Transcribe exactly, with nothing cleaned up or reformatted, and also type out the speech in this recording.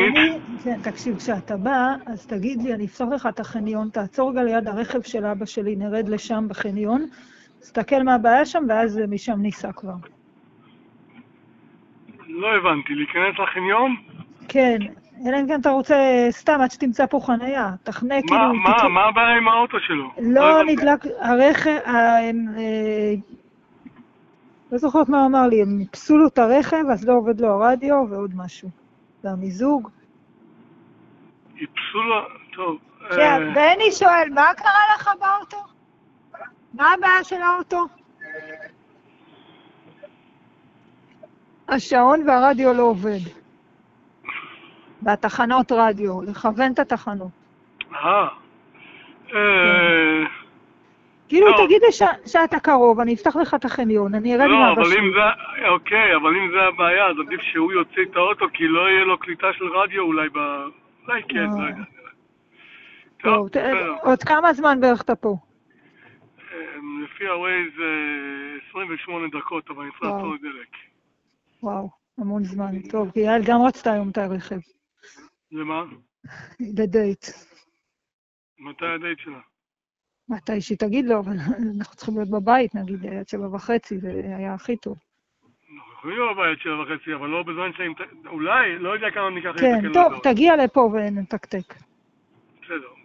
אני, כן, תקשיב, כשאתה בא, אז תגיד לי, אני אפתח לך את החניון, תעצור רגע ליד הרכב של אבא שלי, נרד לשם בחניון, תסתכל מה הבעיה שם, ואז משם ניסע כבר. לא הבנתי, להיכנס לחניון? כן, אלא אם כן אתה רוצה סתם, עד שתמצא פה חניה, תחנה מה, כאילו... מה, תת... מה הבעיה עם האוטו שלו? לא לא הבנתי. נדלק, הרכב, ה- הם, אה, לא זוכרת מה הוא אמר לי, הם ניפסו לו את הרכב, אז לא עובד לו הרדיו ועוד משהו. זה המיזוג. איפסו לו, טוב. כן, אה, בני שואל, מה קרה לך באוטו? מה הבעיה של האוטו? השעון והרדיו לא עובד. והתחנות רדיו, לכוון את התחנות. אה. כן. אה, כאילו, טוב. תגיד לי ש- שאתה קרוב, אני אפתח לך את החניון, אני ארד עם לא, אבא אבל אם שלי. זה, אוקיי, אבל אם זה הבעיה, אז עדיף שהוא יוציא את האוטו, כי לא יהיה לו קליטה של רדיו אולי ב... אולי כן, לא יודע. אה, טוב, טוב, ת- בסדר. עוד כמה זמן בערך אתה פה? אה, לפי הווייז עשרים ושמונה דקות, אבל אני צריך וואו, לעצור את דלק. וואו, המון זמן. טוב, כי יעל גם רצתה היום את הרכב. למה? לדייט. מתי הדייט שלה? מתי שהיא תגיד לו, אבל אנחנו צריכים להיות בבית, נגיד, עד שבע וחצי, זה היה הכי טוב. אנחנו יכולים להיות בבית שבע וחצי, אבל לא בזמן שאני... אולי, לא יודע כמה ניקח כן, להתקן טוב, לדעות. תגיע לפה ונתקתק. בסדר.